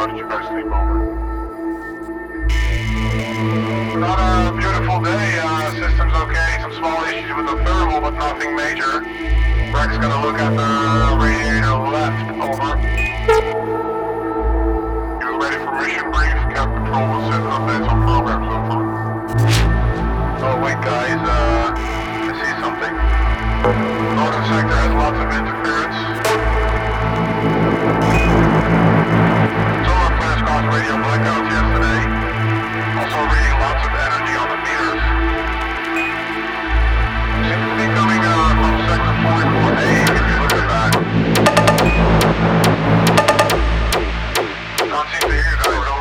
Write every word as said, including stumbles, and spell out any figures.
How did you guys sleep over? Not a beautiful day. Uh, system's okay. Some small issues with the thermal, but nothing major. Breck's gonna look at the radiator left. Over. You ready for mission brief? Cap Control will send updates on programs. Over. Oh wait, guys. Uh, I see something. Northern sector has lots of interference. Solar flares caused radio blackouts yesterday. Also reading lots of energy on the meters. Seems to be coming uh, from sector forty-four A if you look at that. Can't seem to hear you guys.